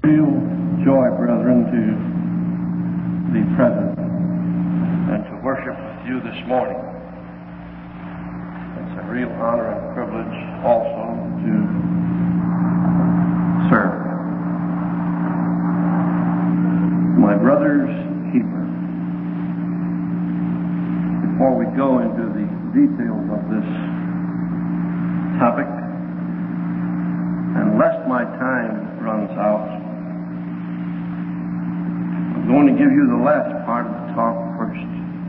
Real joy, brethren, to be present and to worship with you this morning. It's a real honor and privilege also to serve. My brother's keeper. Before we go into the details of this topic, and lest my time runs out, I'm going to give you the last part of the talk first.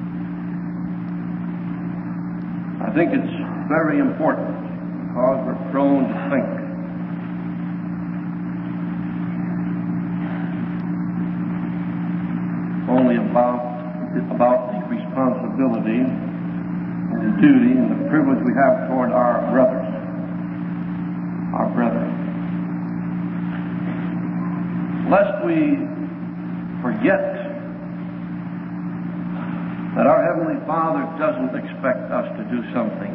I think it's very important because we're prone to think only about the responsibility and the duty and the privilege we have toward our brothers, our brethren. Lest we forget that our Heavenly Father doesn't expect us to do something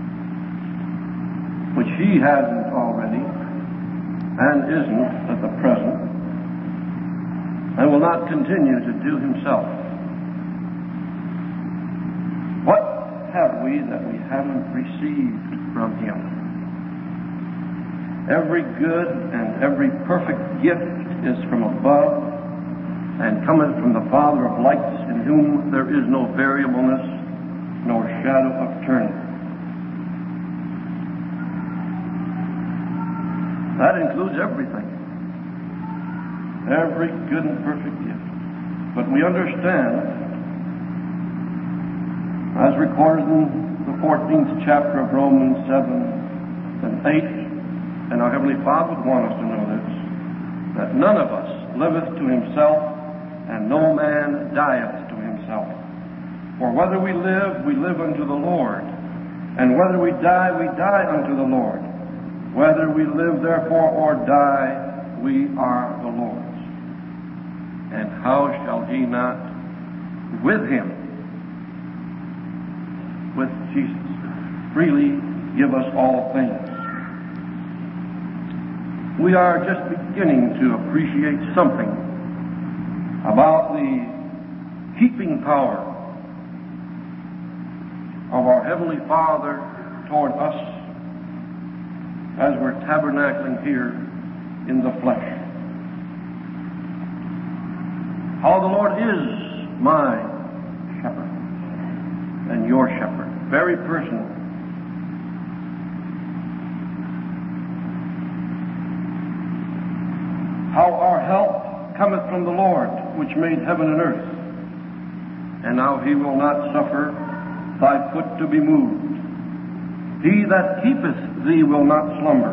which He hasn't already and isn't at the present and will not continue to do Himself. What have we that we haven't received from Him? Every good and every perfect gift is from above and cometh from the Father of lights, in whom there is no variableness nor shadow of turning. That includes everything. Every good and perfect gift. But we understand, as recorded in the 14th chapter of Romans 7 and 8, and our Heavenly Father would want us to know this, that none of us liveth to himself, and no man dieth to himself. For whether we live unto the Lord, and whether we die unto the Lord. Whether we live therefore or die, we are the Lord's. And how shall He not with Him, with Jesus, freely give us all things? We are just beginning to appreciate something about the keeping power of our Heavenly Father toward us as we're tabernacling here in the flesh. How the Lord is my shepherd and your shepherd, very personal. How our help cometh from the Lord, which made heaven and earth, and now He will not suffer thy foot to be moved. He that keepeth thee will not slumber.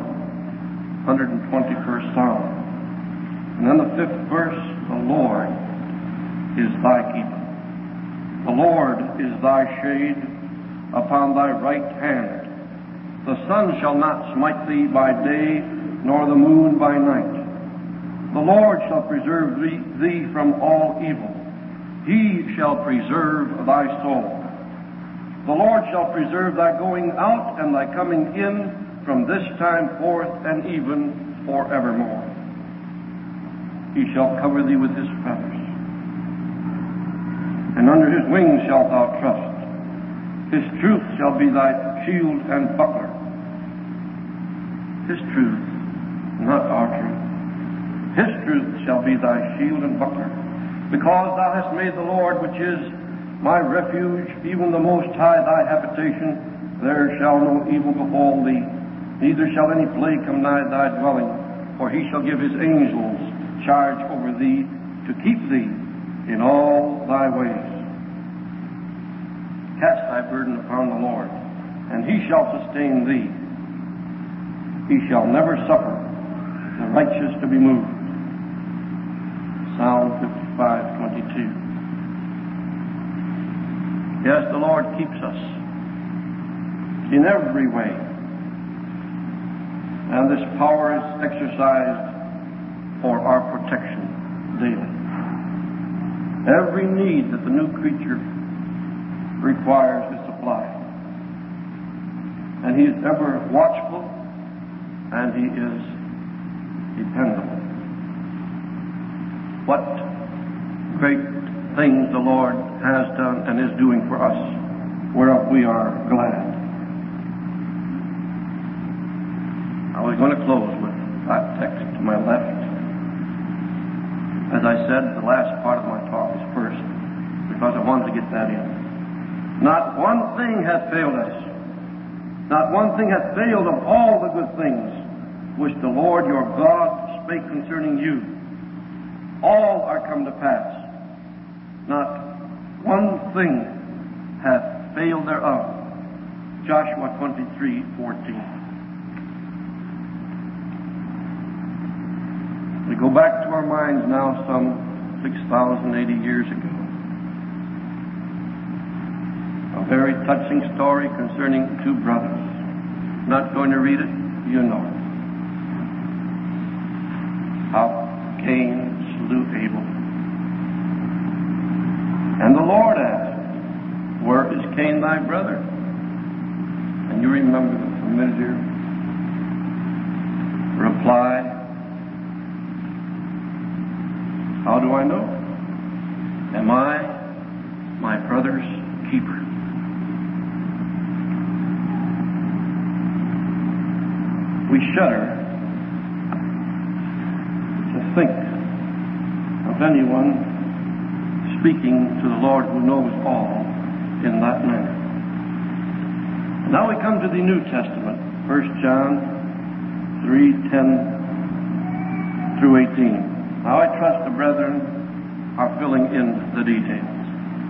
121st Psalm. And then the 5th verse, the Lord is thy keeper. The Lord is thy shade upon thy right hand. The sun shall not smite thee by day, nor the moon by night. The Lord shall preserve thee from all evil. He shall preserve thy soul. The Lord shall preserve thy going out and thy coming in from this time forth and even forevermore. He shall cover thee with His feathers, and under His wings shalt thou trust. His truth shall be thy shield and buckler. His truth, not our truth. His truth shall be thy shield and buckler. Because thou hast made the Lord, which is my refuge, even the Most High, thy habitation, there shall no evil befall thee, neither shall any plague come nigh thy dwelling. For He shall give His angels charge over thee, to keep thee in all thy ways. Cast thy burden upon the Lord, and He shall sustain thee. He shall never suffer the righteous to be moved. Psalm 55:22. Yes, the Lord keeps us in every way. And this power is exercised for our protection daily. Every need that the new creature requires is supplied. And He is ever watchful, and He is dependable. what great things the Lord has done and is doing for us, whereof we are glad. I was going to close with that text to my left. As I said, the last part of my talk is first, because I wanted to get that in. Not one thing hath failed us. Not one thing hath failed of all the good things which the Lord your God spake concerning you. All are come to pass. Not one thing hath failed thereof. Joshua 23:14. We go back to our minds now some 6,080 years ago. A very touching story concerning two brothers. Not going to read it, you know it. How Cain slew Abel. And the Lord asked, where is Cain thy brother? And you remember the familiar reply. How do I know? Am I my brother's keeper? We shudder to think of anyone speaking to the Lord who knows all in that manner. Now we come to the New Testament, 1 John 3:10 through 18. Now I trust the brethren are filling in the details.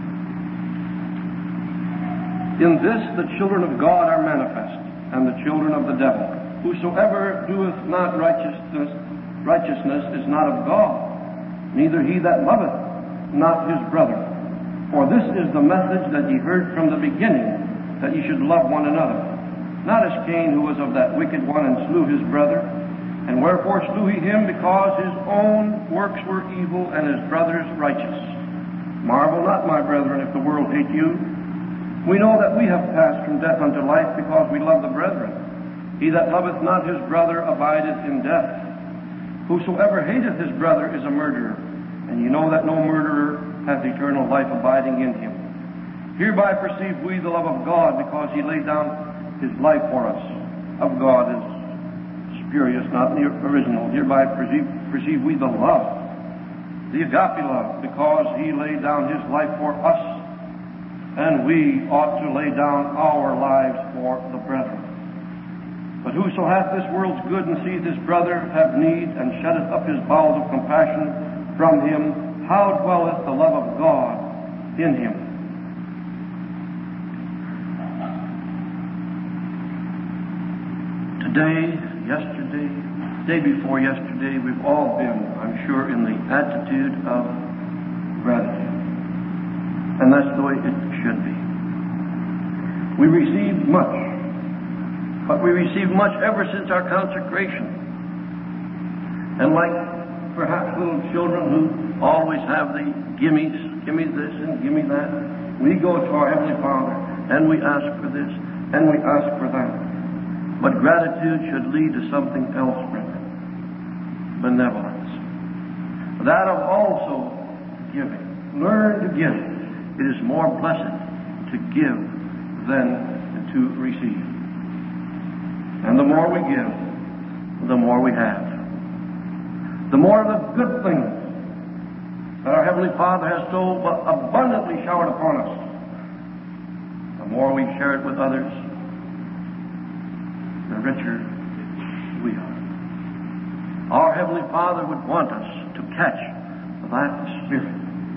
In this the children of God are manifest, and the children of the devil. Whosoever doeth not righteousness is not of God, neither he that loveth not his brother. For this is the message that ye heard from the beginning, that ye should love one another. Not as Cain, who was of that wicked one, and slew his brother. And wherefore slew he him? Because his own works were evil, and his brother's righteous. Marvel not, my brethren, if the world hate you. We know that we have passed from death unto life, because we love the brethren. He that loveth not his brother abideth in death. Whosoever hateth his brother is a murderer, and ye know that no murderer hath eternal life abiding in him. Hereby perceive we the love of God, because he laid down his life for us. Of God is spurious, not the original. Hereby perceive we the love, the agape love, because he laid down his life for us, and we ought to lay down our lives for the brethren. But whoso hath this world's good, and seeth his brother have need, and shutteth up his bowels of compassion from him, how dwelleth the love of God in him? Today, yesterday, day before yesterday, we've all been, I'm sure, in the attitude of gratitude. And that's the way it should be. We received much, but we received much ever since our consecration. And like perhaps little children who always have the gimmies, gimme this and gimme that, we go to our Heavenly Father and we ask for this and we ask for that. But gratitude should lead to something else, brethren. Benevolence. That of also giving. Learn to give. It is more blessed to give than to receive. And the more we give, the more we have. The more of the good things that our Heavenly Father has so abundantly showered upon us, the more we share it with others, the richer we are. Our Heavenly Father would want us to catch that spirit.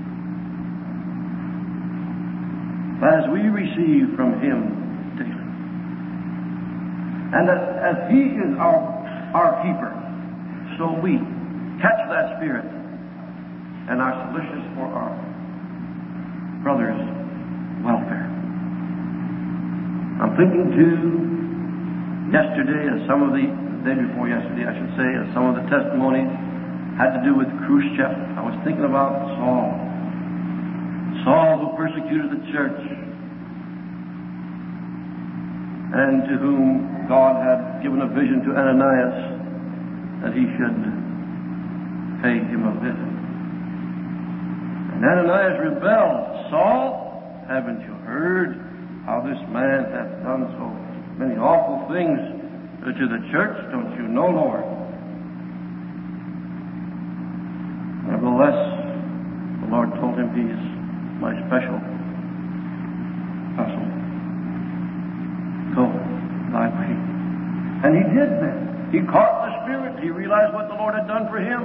As we receive from Him daily. And as He is our keeper, so we catch that spirit and are solicitous for our brother's welfare. I'm thinking too, yesterday, day before yesterday, I should say, as some of the testimonies had to do with Khrushchev. I was thinking about Saul. Saul, who persecuted the church, and to whom God had given a vision to Ananias that he should pay him a visit. And Ananias rebelled. Saul, haven't you heard how this man hath done so many awful things to the church? Don't you know, Lord? Nevertheless, the Lord told him, he is my special vessel. Go thy way. And he did then. He caught the Spirit. He realized what the Lord had done for him.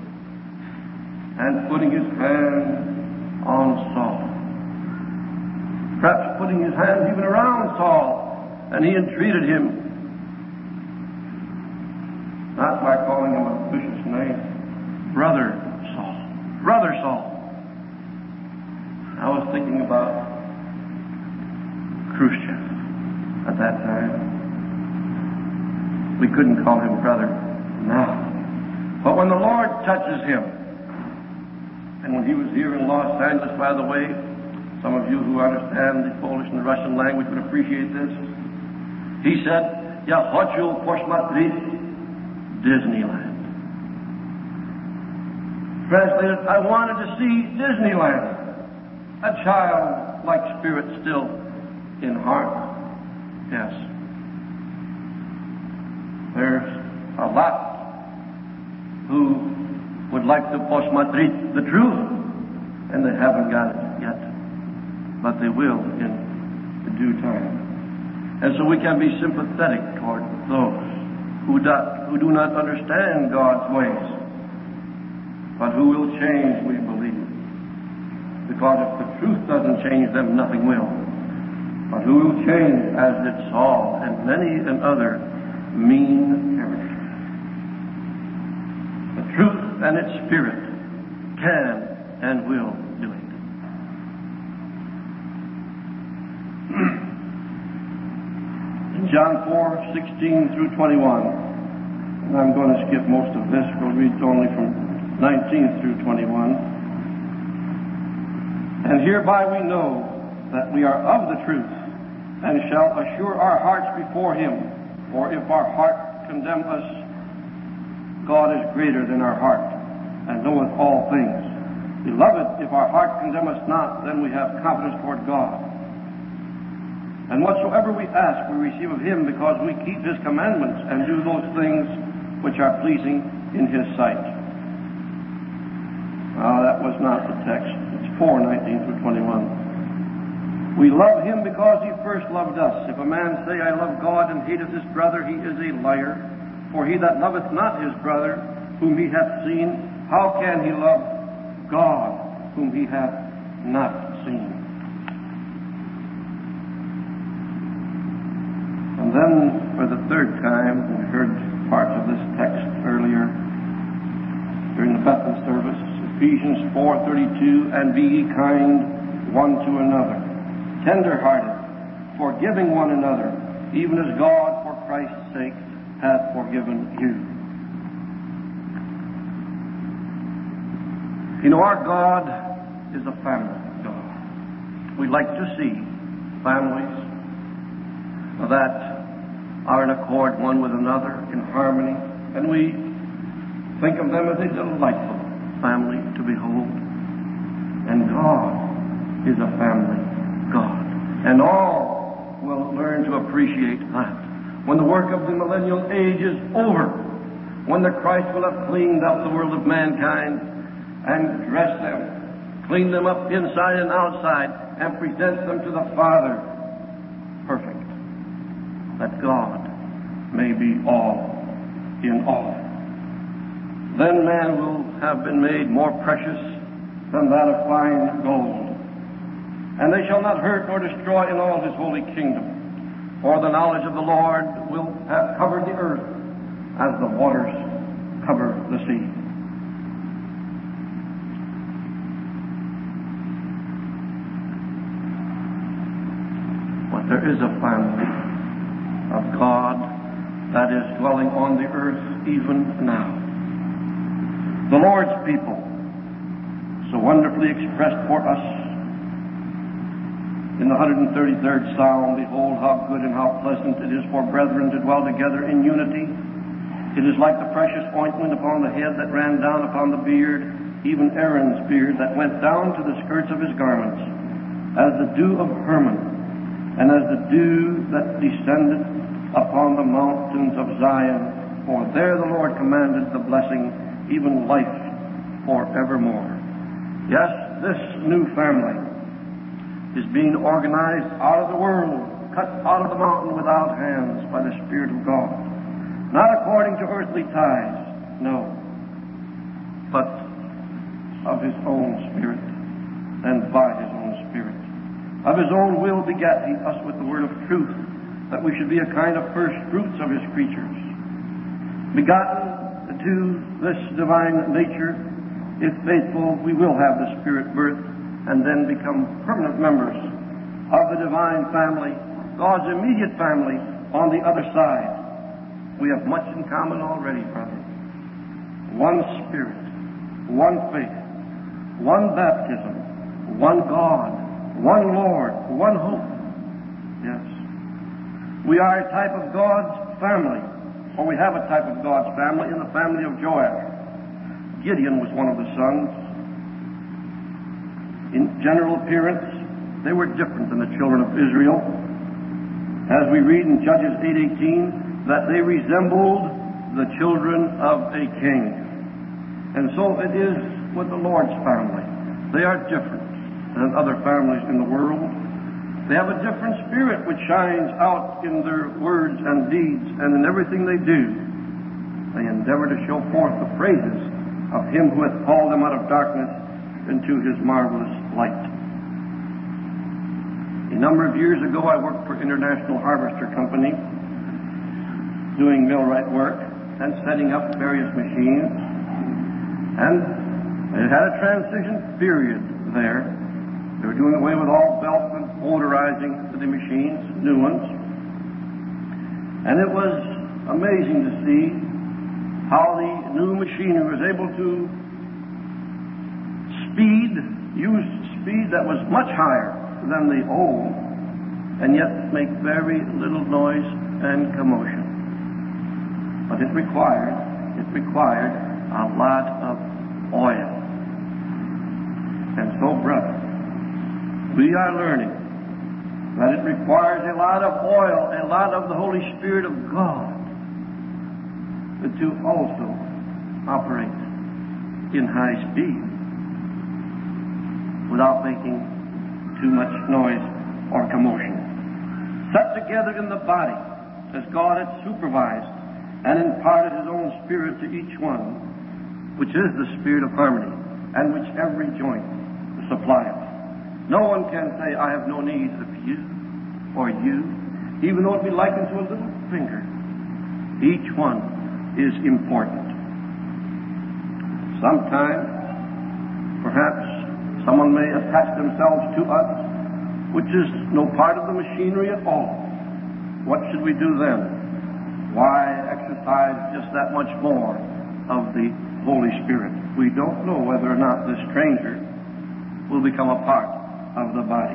And putting his hand on Saul, perhaps putting his hands even around Saul, and he entreated him, not by calling him a vicious name, Brother Saul. Brother Saul. I was thinking about Khrushchev at that time. We couldn't call him brother now. But when the Lord touches him, and when he was here in Los Angeles, by the way, some of you who understand the Polish and the Russian language would appreciate this. He said, "Я хочу посмотреть Disneyland." Translated, I wanted to see Disneyland. A childlike spirit still in heart. Yes. There's a lot who would like to посмотреть the truth, and they haven't got it yet. But they will in due time. And so we can be sympathetic toward those who do not understand God's ways, but who will change, we believe. Because if the truth doesn't change them, nothing will. But who will change, as did Saul and many another mean character. The truth and its Spirit can and will do it. In John 4:16 through 21, and I'm going to skip most of this, we'll read only from 19 through 21. And hereby we know that we are of the truth, and shall assure our hearts before Him. For if our heart condemn us, God is greater than our heart, and knoweth all things. Beloved, if our heart condemn us not, then we have confidence toward God. And whatsoever we ask, we receive of Him, because we keep His commandments, and do those things which are pleasing in His sight. That was not the text. It's 4:19 through 21. We love Him because He first loved us. If a man say, I love God, and hateth his brother, he is a liar. For he that loveth not his brother, whom he hath seen, how can he love God, whom he hath not seen? And then, for the third time, we heard parts of this text earlier during the Bethel service, Ephesians 4:32, and be ye kind one to another, tender-hearted, forgiving one another, even as God, for Christ's sake, hath forgiven you. You know, our God is a family God. We like to see families that are in accord one with another, in harmony, and we think of them as a delightful family to behold. And God is a family God. And all will learn to appreciate that. When the work of the millennial age is over, when the Christ will have cleaned up the world of mankind and dressed them, cleaned them up inside and outside, and present them to the Father perfect, that God may be all in all. Then man will have been made more precious than that of fine gold. And they shall not hurt nor destroy in all His holy kingdom. For the knowledge of the Lord will have covered the earth as the waters cover the sea. But there is a family of God that is dwelling on the earth even now. The Lord's people, so wonderfully expressed for us in the 133rd Psalm, behold how good and how pleasant it is for brethren to dwell together in unity. It is like the precious ointment upon the head that ran down upon the beard, even Aaron's beard that went down to the skirts of his garments, as the dew of Hermon, and as the dew that descended upon the mountains of Zion. For there the Lord commanded the blessing, even life forevermore. Yes, this new family is being organized out of the world, cut out of the mountain without hands by the Spirit of God. Not according to earthly ties, no, but of His own Spirit and by His own Spirit. Of His own will begat He us with the word of truth, that we should be a kind of first fruits of His creatures. Begotten to this divine nature, if faithful, we will have the Spirit birth and then become permanent members of the divine family, God's immediate family on the other side. We have much in common already, brother. One Spirit, one faith, one baptism, one God, one Lord, one hope. Yes. We are a type of God's family, or we have a type of God's family in the family of Joash. Gideon was one of the sons. In general appearance, they were different than the children of Israel. As we read in Judges 8:18, that they resembled the children of a king. And so it is with the Lord's family. They are different than other families in the world. They have a different spirit which shines out in their words and deeds and in everything they do. They endeavor to show forth the praises of Him who hath called them out of darkness into His marvelous light. A number of years ago, I worked for International Harvester Company, doing millwright work and setting up various machines. And it had a transition period there. They were doing away with all belts and motorizing the machines, new ones. And it was amazing to see how the new machinery was able to use speed that was much higher than the old, and yet make very little noise and commotion. But it required a lot of oil. And so, brother, we are learning that it requires a lot of oil, a lot of the Holy Spirit of God to also operate in high speed without making too much noise or commotion. Set together in the body as God had supervised and imparted His own Spirit to each one, which is the Spirit of harmony, and which every joint supplieth. No one can say, I have no need of you or you, even though it be likened to a little finger. Each one is important. Sometimes, perhaps, someone may attach themselves to us, which is no part of the machinery at all. What should we do then? Why exercise just that much more of the Holy Spirit? We don't know whether or not this stranger will become a part of the body.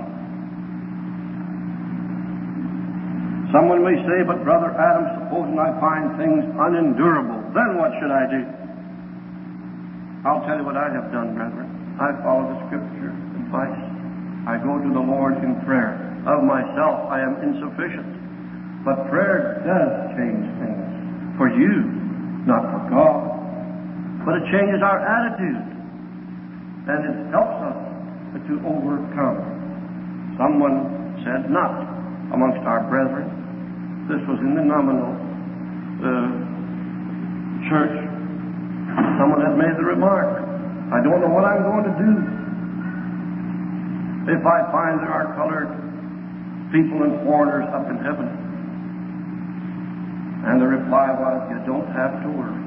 Someone may say, but Brother Adam, supposing I find things unendurable, then what should I do? I'll tell you what I have done, brethren. I follow the Scripture advice. I go to the Lord in prayer. Of myself, I am insufficient. But prayer does change things. For you, not for God. But it changes our attitude. And it helps us to overcome. Someone said, not amongst our brethren. This was in the nominal church. Someone had made the remark, I don't know what I'm going to do if I find there are colored people and foreigners up in heaven. And the reply was, you don't have to worry.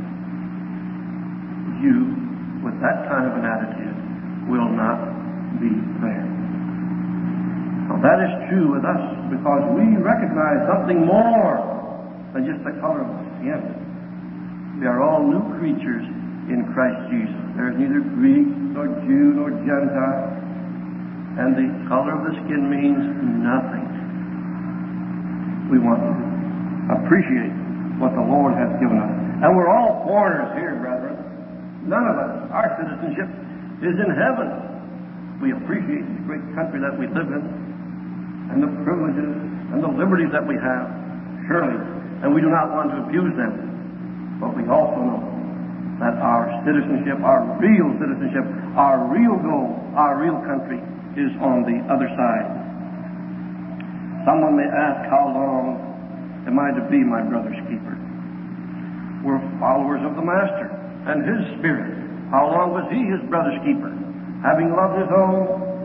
You, with that kind of an attitude, will not be there. Now that is true with us because we recognize something more than just the color of the skin. We are all new creatures in Christ Jesus. There is neither Greek nor Jew nor Gentile. And the color of the skin means nothing. We want to appreciate what the Lord has given us. And we're all foreigners here, brethren. None of us. Our citizenship is in heaven. We appreciate the great country that we live in and the privileges and the liberties that we have, surely, and we do not want to abuse them. But we also know that our citizenship, our real goal, our real country is on the other side. Someone may ask, how long am I to be my brother's keeper? We're followers of the Master and His Spirit. How long was He His brother's keeper? Having loved His own,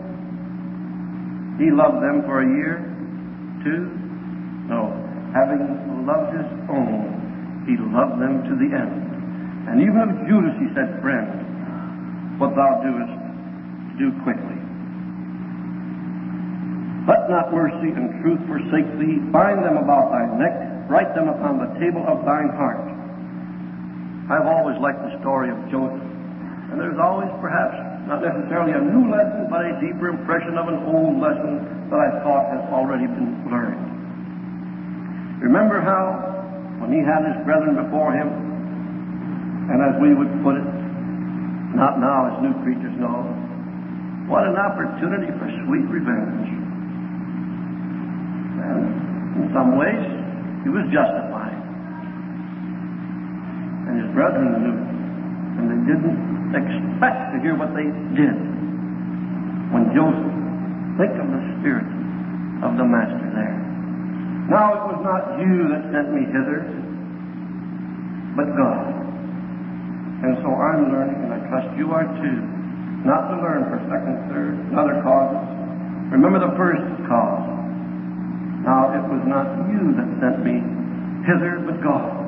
He loved them for a year, 2? No. Having loved His own, He loved them to the end. And even of Judas He said, friend, what thou doest, do quickly. Let not mercy and truth forsake thee. Bind them about thy neck. Write them upon the table of thine heart. I've always liked the story of Joseph. And there's always, perhaps, not necessarily a new lesson, but a deeper impression of an old lesson that I thought has already been learned. Remember how, when he had his brethren before him, and as we would put it, not now as new creatures know, what an opportunity for sweet revenge. And in some ways, he was justified. And his brethren knew, and they didn't expect to hear what they did. When Joseph, think of the Spirit of the Master there. Now it was not you that sent me hither, but God. And so I'm learning, and I trust you are too, not to learn for second, third, and other causes. Remember the first cause. Now it was not you that sent me hither, but God.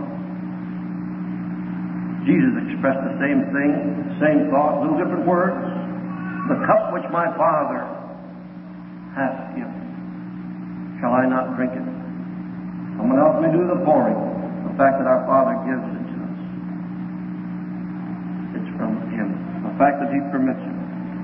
Jesus expressed the same thing, same thought, little different words. The cup which my Father hath given, shall I not drink it? Someone else may do the pouring. The fact that our Father gives it to us, it's from Him. The fact that He permits it.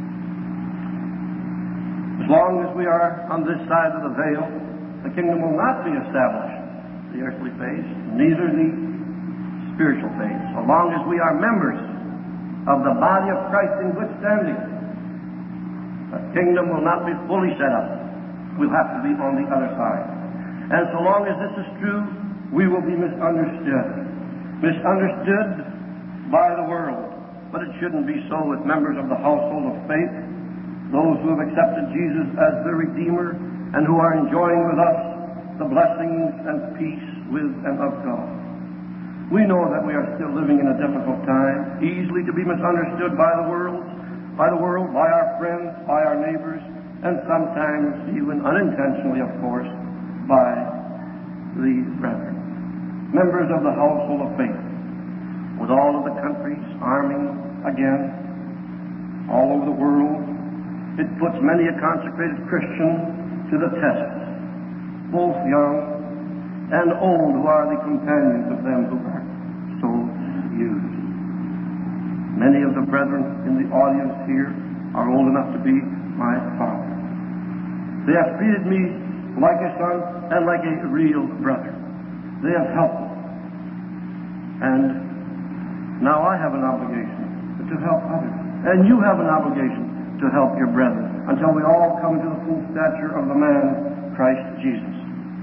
As long as we are on this side of the veil, the kingdom will not be established, the earthly phase, neither the spiritual phase. So long as we are members of the body of Christ in good standing, the kingdom will not be fully set up. We'll have to be on the other side. And so long as this is true, we will be misunderstood. Misunderstood by the world. But it shouldn't be so with members of the household of faith, those who have accepted Jesus as their Redeemer, and who are enjoying with us the blessings and peace with and of God. We know that we are still living in a difficult time, easily to be misunderstood by the world, by our friends, by our neighbors, and sometimes even unintentionally, of course, by the brethren. Members of the household of faith, with all of the countries arming again, all over the world, it puts many a consecrated Christian to the test, both young and old, who are the companions of them who are so used. Many of the brethren in the audience here are old enough to be my father. They have treated me like a son and like a real brother. They have helped me. And now I have an obligation to help others. And you have an obligation to help your brethren, until we all come to the full stature of the man, Christ Jesus.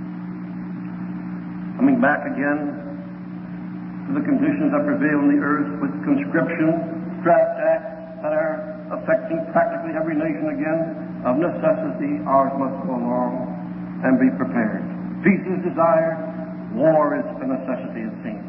Coming back again to the conditions that prevail on the earth with conscription, draft acts that are affecting practically every nation again, of necessity ours must go along and be prepared. Peace is desired, war is a necessity, it seems.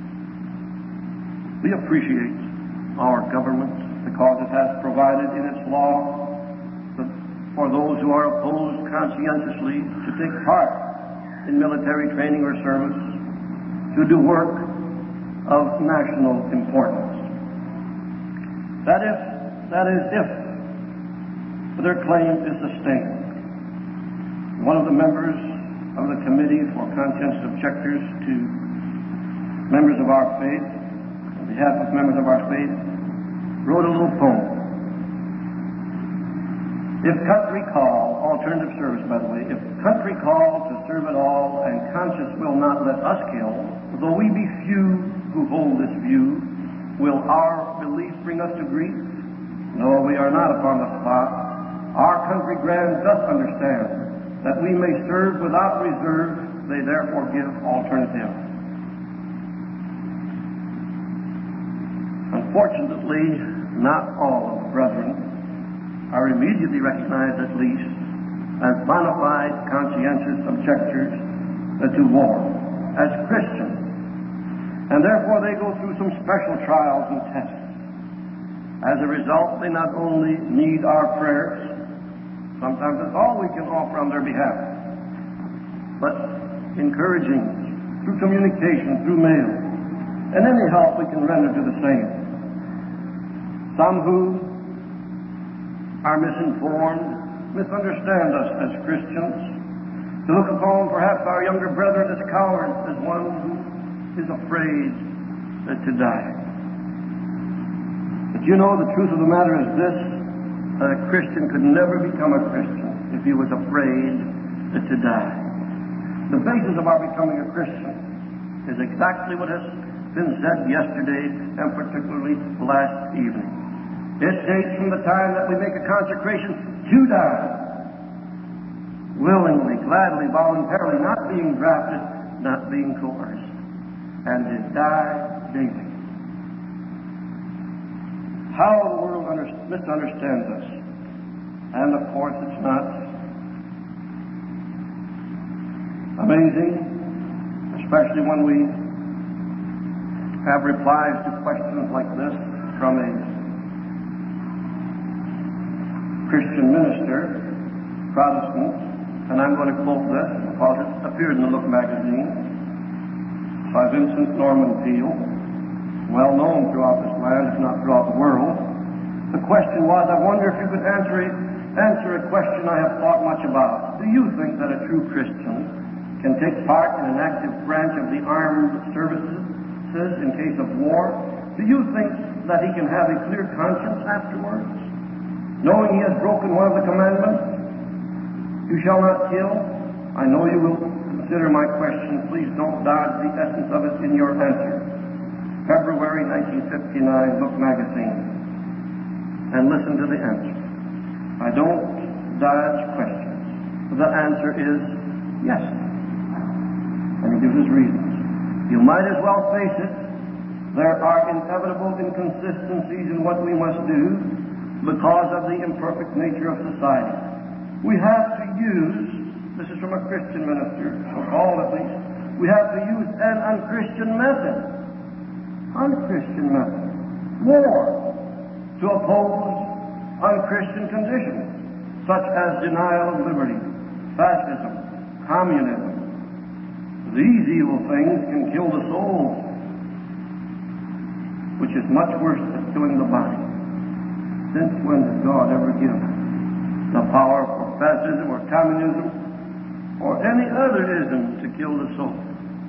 We appreciate our government because it has provided in its law for those who are opposed conscientiously to take part in military training or service, to do work of national importance. That is if their claim is sustained. One of the members of the Committee for Conscientious Objectors to members of our faith, on behalf of members of our faith, wrote a little poem. If country call, alternative service by the way, if country call to serve it all, and conscience will not let us kill, though we be few who hold this view, will our false beliefs bring us to grief? No, we are not upon the spot. Our country grand doth understand that we may serve without reserve. They therefore give alternative. Unfortunately, not all of the brethren are immediately recognized, at least, as bona fide conscientious objectors to war, as Christians. And therefore they go through some special trials and tests. As a result, they not only need our prayers, sometimes that's all we can offer on their behalf, but encouraging through communication, through mail, and any help we can render to the same. Some who are misinformed, misunderstand us as Christians, to look upon perhaps our younger brethren as cowards, as one who is afraid to die. But you know, the truth of the matter is this: a Christian could never become a Christian if he was afraid to die. The basis of our becoming a Christian is exactly what has been said yesterday and particularly last evening. It dates from the time that we make a consecration to die, willingly, gladly, voluntarily, not being drafted, not being coerced, and to die daily. How the world misunderstands us. And of course it's not amazing, especially when we have replies to questions like this from a Christian minister, Protestant, and I'm going to quote this because it appeared in the Look magazine, by Vincent Norman Peale, well known throughout this land, if not throughout the world. The question was, I wonder if you could answer a question I have thought much about. Do you think that a true Christian can take part in an active branch of the armed services in case of war? Do you think that he can have a clear conscience afterwards, knowing he has broken one of the commandments? You shall not kill. I know you will consider my question. Please don't dodge the essence of it in your answer. February 1959, Look magazine. And listen to the answer. I don't dodge questions. The answer is yes. And he gives his reasons. You might as well face it. There are inevitable inconsistencies in what we must do because of the imperfect nature of society. We have to use, this is from a Christian minister, so-called at least, we have to use an unchristian method. Unchristian method. War. To oppose unchristian conditions, such as denial of liberty, fascism, communism. These evil things can kill the soul, which is much worse than killing the body. Since when did God ever give the power for fascism or communism or any other ism to kill the soul?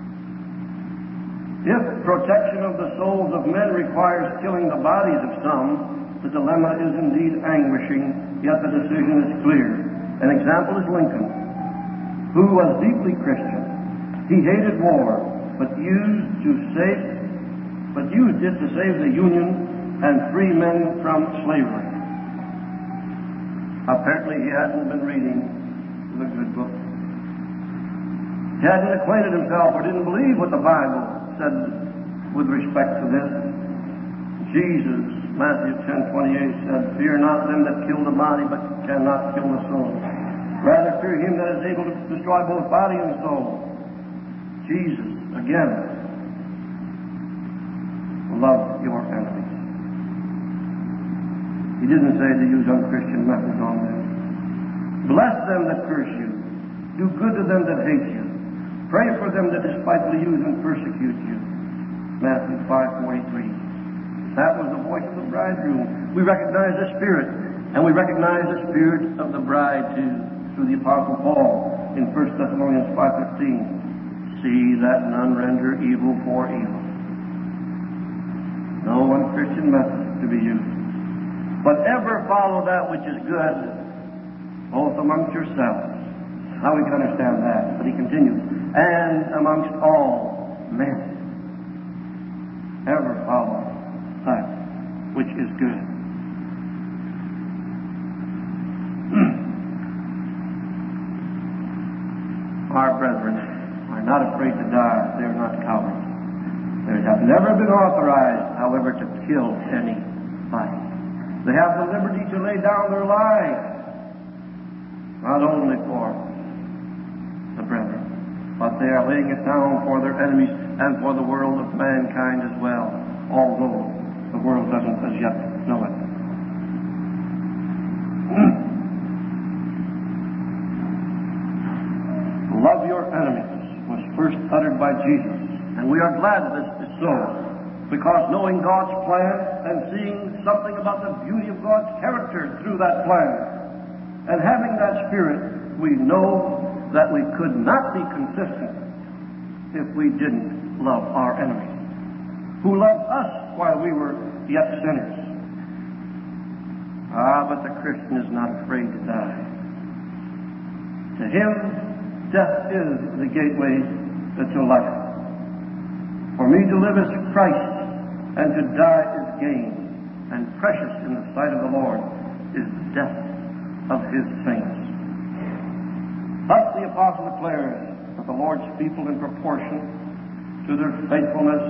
If protection of the souls of men requires killing the bodies of some, the dilemma is indeed anguishing, yet the decision is clear. An example is Lincoln, who was deeply Christian. He hated war, but used it to save the Union and free men from slavery. Apparently he hadn't been reading the good book. He hadn't acquainted himself or didn't believe what the Bible said with respect to this. Jesus, Matthew 10:28 said, "Fear not them that kill the body, but cannot kill the soul. Rather fear him that is able to destroy both body and soul." Jesus, again, love your enemies. He didn't say to use unchristian methods on them. Bless them that curse you. Do good to them that hate you. Pray for them that despitefully use and persecute you. Matthew 5:43. That was the voice of the bridegroom. We recognize the Spirit, and we recognize the Spirit of the bride too, through the Apostle Paul in 1 Thessalonians 5:15. See that none render evil for evil. No unchristian method to be used. But ever follow that which is good, both amongst yourselves. How we can understand that? But he continues, and amongst all men. Ever follow that. which is good. Our brethren are not afraid to die. They are not cowards. They have never been authorized, however, to kill anybody. They have the liberty to lay down their lives, not only for the brethren, but they are laying it down for their enemies and for the world of mankind as well, although the world doesn't as yet know it. Love your enemies was first uttered by Jesus, and we are glad this is so, because knowing God's plan and seeing something about the beauty of God's character through that plan, and having that spirit, we know that we could not be consistent if we didn't love our enemies, who loved us while we were yet sinners. But the Christian is not afraid to die. To him, death is the gateway to life. For me to live is Christ, and to die is gain, and precious in the sight of the Lord is the death of His saints. Thus the apostle declares that the Lord's people, in proportion to their faithfulness,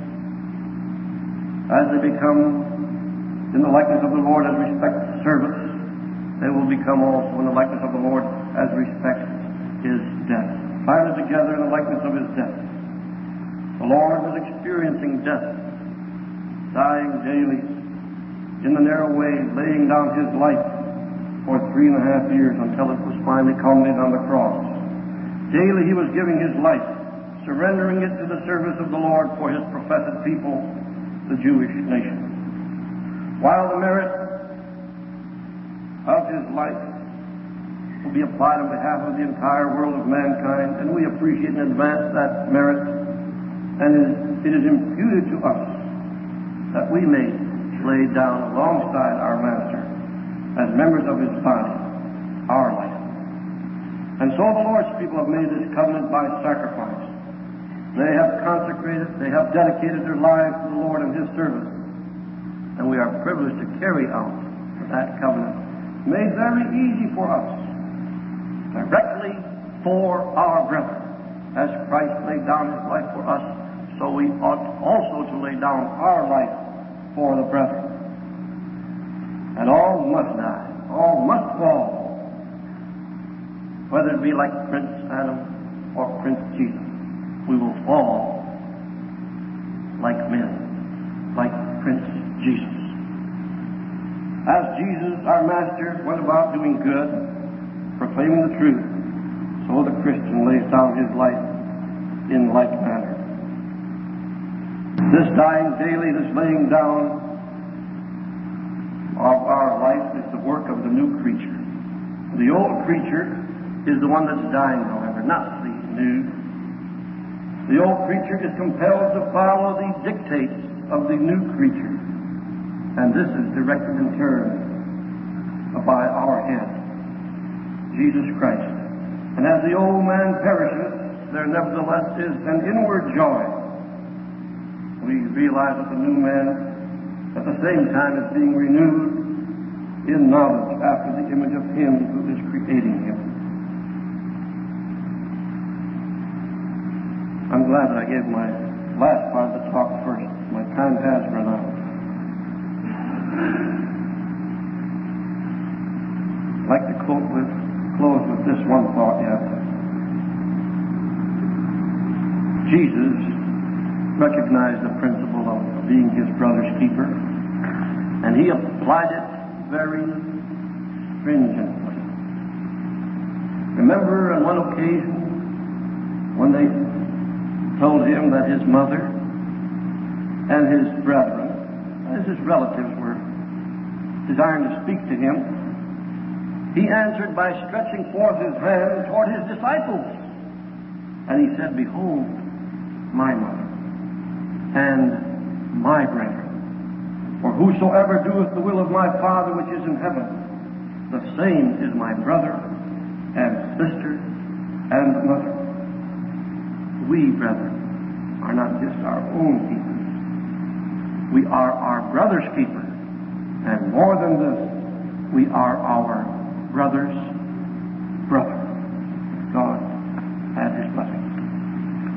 as they become in the likeness of the Lord as respects service, they will become also in the likeness of the Lord as respects His death. Finally together in the likeness of His death. The Lord was experiencing death, dying daily in the narrow way, laying down His life for 3.5 years until it was finally culminated on the cross. Daily He was giving His life, surrendering it to the service of the Lord for His professed people, the Jewish nation. While the merit of His life will be applied on behalf of the entire world of mankind, and we appreciate in advance that merit, and it is imputed to us that we may lay down alongside our Master as members of His body our life. And so the Lord's people have made this covenant by sacrifice. They have consecrated, they have dedicated their lives to the Lord and His service, and we are privileged to carry out that covenant, made very easy for us, directly for our brethren. As Christ laid down His life for us, so we ought also to lay down our life for the brethren. And all must die, all must fall, whether it be like Prince Adam or Prince Jesus. We will fall like men, like Prince Jesus. As Jesus, our Master, went about doing good, proclaiming the truth, so the Christian lays down his life in like manner. This dying daily, this laying down of our life is the work of the new creature. The old creature is the one that's dying, however, not the new. The old creature is compelled to follow the dictates of the new creature. And this is directed in turn by our head, Jesus Christ. And as the old man perishes, there nevertheless is an inward joy. We realize that the new man at the same time is being renewed in knowledge after the image of Him who is creating him. I'm glad that I gave my last part of the talk first. My time has run out. I'd like to close with this one thought yet. Jesus recognized the principle of being His brother's keeper, and He applied it very stringently. Remember on one occasion when they told Him that His mother and His brethren, as His relatives, were desiring to speak to Him, He answered by stretching forth His hand toward His disciples. And He said, "Behold, my mother and my brethren. For whosoever doeth the will of my Father which is in heaven, the same is my brother and sister and mother." We, brethren, are not just our own keepers. We are our brother's keeper. And more than this, we are our brother's